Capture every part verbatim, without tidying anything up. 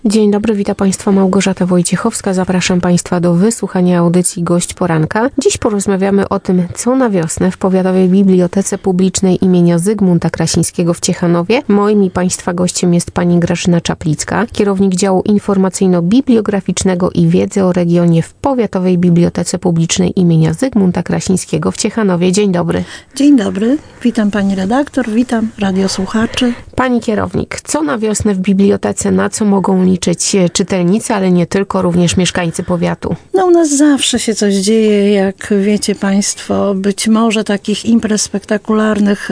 Dzień dobry, witam Państwa Małgorzata Wojciechowska. Zapraszam Państwa do wysłuchania audycji Gość Poranka. Dziś porozmawiamy o tym, co na wiosnę w Powiatowej Bibliotece Publicznej imienia Zygmunta Krasińskiego w Ciechanowie. Moim i Państwa gościem jest pani Grażyna Czaplicka, kierownik działu informacyjno-bibliograficznego i wiedzy o regionie w Powiatowej Bibliotece Publicznej imienia Zygmunta Krasińskiego w Ciechanowie. Dzień dobry. Dzień dobry, witam pani redaktor, witam radiosłuchaczy. Pani kierownik, co na wiosnę w bibliotece, na co mogą liczyć czytelnicy, ale nie tylko, również mieszkańcy powiatu? No u nas zawsze się coś dzieje, jak wiecie Państwo, być może takich imprez spektakularnych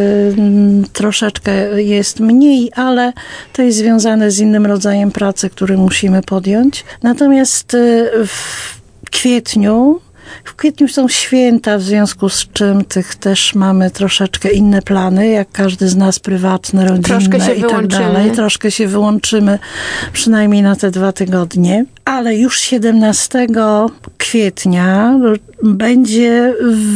yy, troszeczkę jest mniej, ale to jest związane z innym rodzajem pracy, który musimy podjąć. Natomiast yy, w kwietniu W kwietniu są święta, w związku z czym tych też mamy troszeczkę inne plany, jak każdy z nas, prywatne, rodzinne i tak dalej. Troszkę się wyłączymy, przynajmniej na te dwa tygodnie. Ale już siedemnastego kwietnia będzie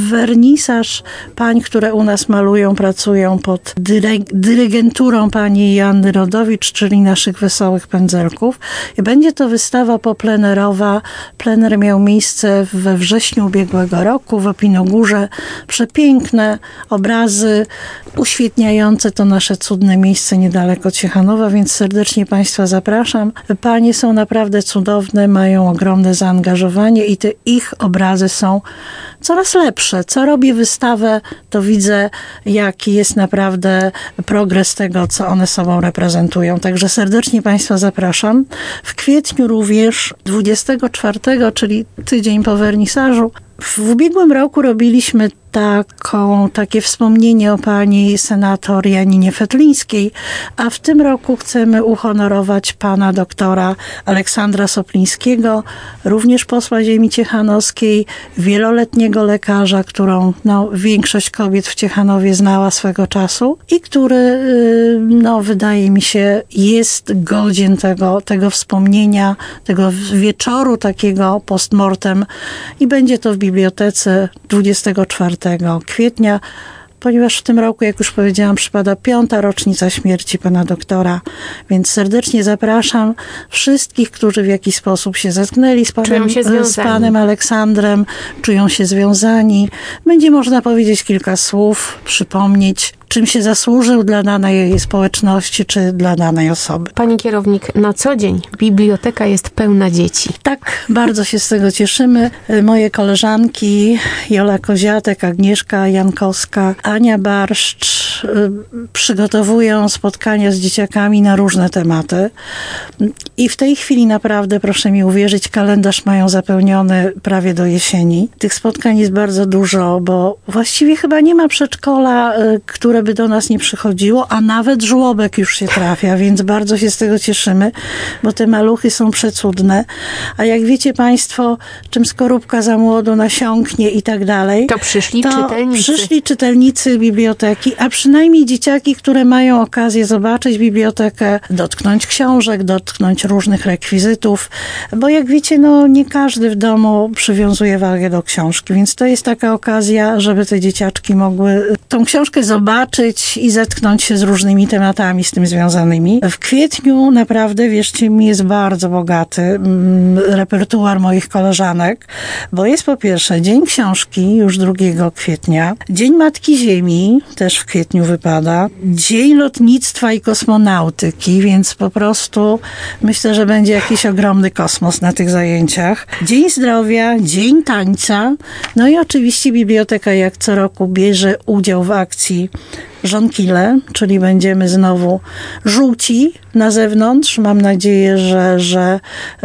wernisaż pań, które u nas malują, pracują pod dyre- dyrygenturą pani Joanny Rodowicz, czyli naszych Wesołych Pędzelków. I będzie to wystawa poplenerowa. Plener miał miejsce we wrześniu ubiegłego roku w Opinogórze. Przepiękne obrazy uświetniające to nasze cudne miejsce niedaleko Ciechanowa, więc serdecznie Państwa zapraszam. Panie są naprawdę cudowne, mają ogromne zaangażowanie i te ich obrazy są coraz lepsze. Co robię wystawę, to widzę, jaki jest naprawdę progres tego, co one sobą reprezentują. Także serdecznie Państwa zapraszam. W kwietniu również dwudziestego czwartego, czyli tydzień po wernisażu, w ubiegłym roku robiliśmy taką, takie wspomnienie o pani senator Janinie Fetlińskiej, a w tym roku chcemy uhonorować pana doktora Aleksandra Soplińskiego, również posła ziemi ciechanowskiej, wieloletniego lekarza, którą no, większość kobiet w Ciechanowie znała swego czasu i który, no, wydaje mi się, jest godzien tego, tego wspomnienia, tego wieczoru takiego postmortem i będzie to w bibliotece dwudziestego czwartego kwietnia, ponieważ w tym roku, jak już powiedziałam, przypada piąta rocznica śmierci pana doktora, więc serdecznie zapraszam wszystkich, którzy w jakiś sposób się zetknęli z panem, z panem Aleksandrem, czują się związani. Będzie można powiedzieć kilka słów, przypomnieć, czym się zasłużył dla danej społeczności, czy dla danej osoby. Pani kierownik, na co dzień biblioteka jest pełna dzieci. Tak, bardzo się z tego cieszymy. Moje koleżanki Jola Koziatek, Agnieszka Jankowska, Ania Barszcz przygotowują spotkania z dzieciakami na różne tematy. I w tej chwili naprawdę, proszę mi uwierzyć, kalendarz mają zapełniony prawie do jesieni. Tych spotkań jest bardzo dużo, bo właściwie chyba nie ma przedszkola, które by do nas nie przychodziło, a nawet żłobek już się trafia, więc bardzo się z tego cieszymy, bo te maluchy są przecudne. A jak wiecie Państwo, czym skorupka za młodu nasiąknie i tak dalej, to przyszli to czytelnicy. przyszli czytelnicy biblioteki, a przynajmniej dzieciaki, które mają okazję zobaczyć bibliotekę, dotknąć książek, dotknąć różnych rekwizytów, bo jak wiecie, no nie każdy w domu przywiązuje wagę do książki, więc to jest taka okazja, żeby te dzieciaczki mogły tą książkę zobaczyć i zetknąć się z różnymi tematami z tym związanymi. W kwietniu naprawdę, wierzcie mi, jest bardzo bogaty mm, repertuar moich koleżanek, bo jest po pierwsze Dzień Książki, już drugiego kwietnia, Dzień Matki Ziemi, też w kwietniu wypada, Dzień Lotnictwa i Kosmonautyki, więc po prostu myślę, że będzie jakiś ogromny kosmos na tych zajęciach. Dzień Zdrowia, Dzień Tańca, no i oczywiście biblioteka jak co roku bierze udział w akcji żonkile, czyli będziemy znowu żółci na zewnątrz. Mam nadzieję, że, że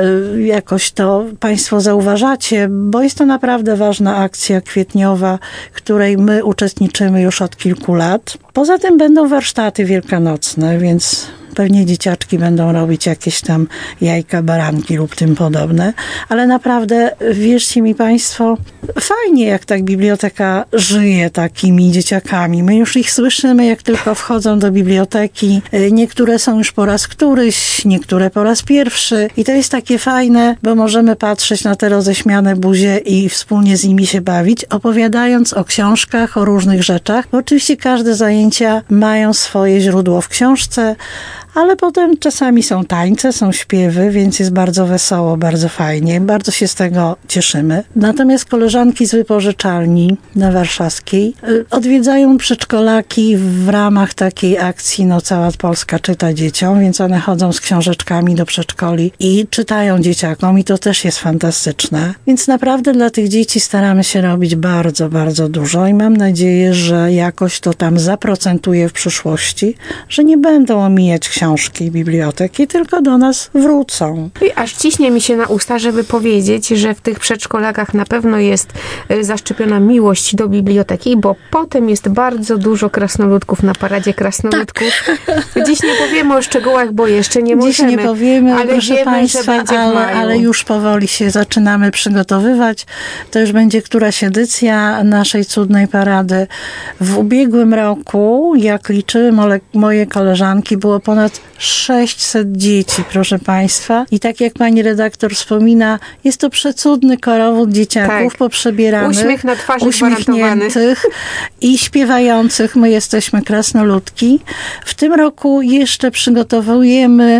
jakoś to Państwo zauważacie, bo jest to naprawdę ważna akcja kwietniowa, której my uczestniczymy już od kilku lat. Poza tym będą warsztaty wielkanocne, więc pewnie dzieciaczki będą robić jakieś tam jajka, baranki lub tym podobne. Ale naprawdę, wierzcie mi Państwo, fajnie jak tak biblioteka żyje takimi dzieciakami. My już ich słyszymy, jak tylko wchodzą do biblioteki. Niektóre są już po raz któryś, niektóre po raz pierwszy. I to jest takie fajne, bo możemy patrzeć na te roześmiane buzie i wspólnie z nimi się bawić, opowiadając o książkach, o różnych rzeczach. Bo oczywiście każde zajęcia mają swoje źródło w książce, ale potem czasami są tańce, są śpiewy, więc jest bardzo wesoło, bardzo fajnie. Bardzo się z tego cieszymy. Natomiast koleżanki z wypożyczalni na Warszawskiej odwiedzają przedszkolaki w ramach takiej akcji No Cała Polska czyta dzieciom, więc one chodzą z książeczkami do przedszkoli i czytają dzieciakom i to też jest fantastyczne. Więc naprawdę dla tych dzieci staramy się robić bardzo, bardzo dużo i mam nadzieję, że jakoś to tam zaprocentuje w przyszłości, że nie będą omijać książki i biblioteki, tylko do nas wrócą. I aż ciśnie mi się na usta, żeby powiedzieć, że w tych przedszkolakach na pewno jest zaszczepiona miłość do biblioteki, bo potem jest bardzo dużo krasnoludków na paradzie krasnoludków. Tak. Dziś nie powiemy o szczegółach, bo jeszcze nie Dziś możemy. Dziś nie powiemy, ale proszę wiemy, Państwa, że będzie ale, w maju. ale już powoli się zaczynamy przygotowywać. To już będzie któraś edycja naszej cudnej parady. W ubiegłym roku, jak liczyły moje koleżanki, było ponad sześćset dzieci, proszę Państwa. I tak jak pani redaktor wspomina, jest to przecudny korowód dzieciaków tak. poprzebieranych, uśmiech na twarzy uśmiechniętych i śpiewających. My jesteśmy krasnoludki. W tym roku jeszcze przygotowujemy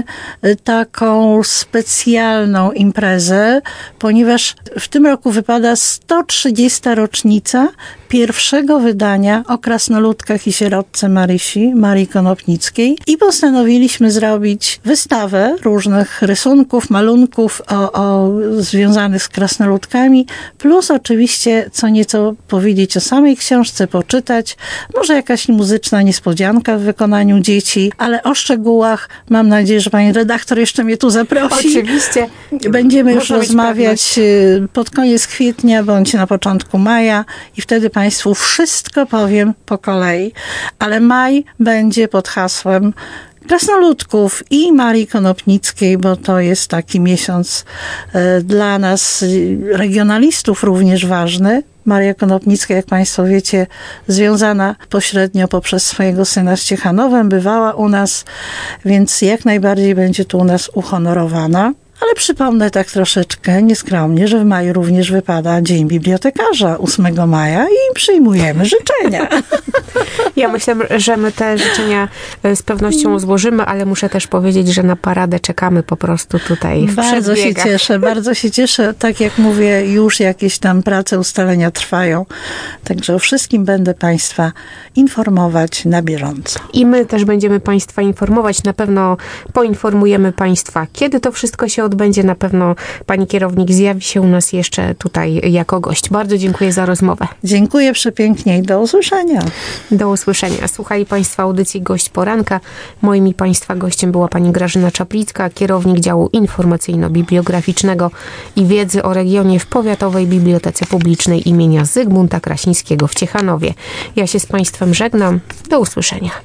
taką specjalną imprezę, ponieważ w tym roku wypada sto trzydziesta rocznica pierwszego wydania o krasnoludkach i sierotce Marysi, Marii Konopnickiej i postanowiliśmy zrobić wystawę różnych rysunków, malunków o, o, związanych z krasnoludkami, plus oczywiście co nieco powiedzieć o samej książce, poczytać, może jakaś muzyczna niespodzianka w wykonaniu dzieci, ale o szczegółach mam nadzieję, że pani redaktor jeszcze mnie tu zaprosi. Oczywiście. Będziemy już rozmawiać pod koniec kwietnia bądź na początku maja i wtedy Państwu wszystko powiem po kolei, ale maj będzie pod hasłem krasnoludków i Marii Konopnickiej, bo to jest taki miesiąc dla nas regionalistów również ważny. Maria Konopnicka, jak Państwo wiecie, związana pośrednio poprzez swojego syna z Ciechanowem, bywała u nas, więc jak najbardziej będzie tu u nas uhonorowana. Ale przypomnę tak troszeczkę nieskromnie, że w maju również wypada Dzień Bibliotekarza ósmego maja i przyjmujemy życzenia. Ja myślę, że my te życzenia z pewnością złożymy, ale muszę też powiedzieć, że na paradę czekamy po prostu tutaj w Bardzo się cieszę, bardzo się cieszę. Tak jak mówię, już jakieś tam prace, ustalenia trwają. Także o wszystkim będę Państwa informować na bieżąco. I my też będziemy Państwa informować. Na pewno poinformujemy Państwa, kiedy to wszystko się odbędzie. Na pewno pani kierownik zjawi się u nas jeszcze tutaj jako gość. Bardzo dziękuję za rozmowę. Dziękuję przepięknie i do usłyszenia. Do usłyszenia. Słuchali Państwo audycji Gość Poranka. Moim i Państwa gościem była pani Grażyna Czaplicka, kierownik działu informacyjno-bibliograficznego i wiedzy o regionie w Powiatowej Bibliotece Publicznej imienia Zygmunta Krasińskiego w Ciechanowie. Ja się z Państwem żegnam. Do usłyszenia.